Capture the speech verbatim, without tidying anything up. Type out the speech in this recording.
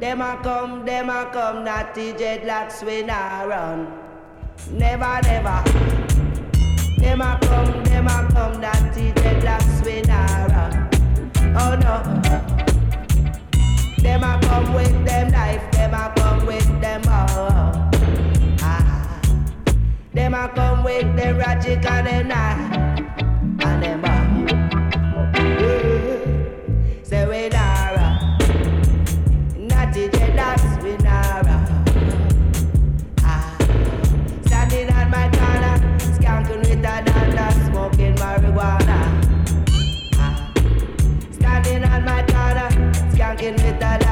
Them a come, them a come, natty dreadlocks we nah run. Never, never. Them a come, them a come, natty dreadlocks we nah run. Oh no. Them a come with them knife, them a come with them oh. Ah. Them a come with them ratchet and them knife and them oh. Yeah. Say we nah run. Natty dreadlocks we nah run. Ah. Standing on my corner, skanking with a dada, smoking marijuana. Ah. Standing on my corner, skanking with a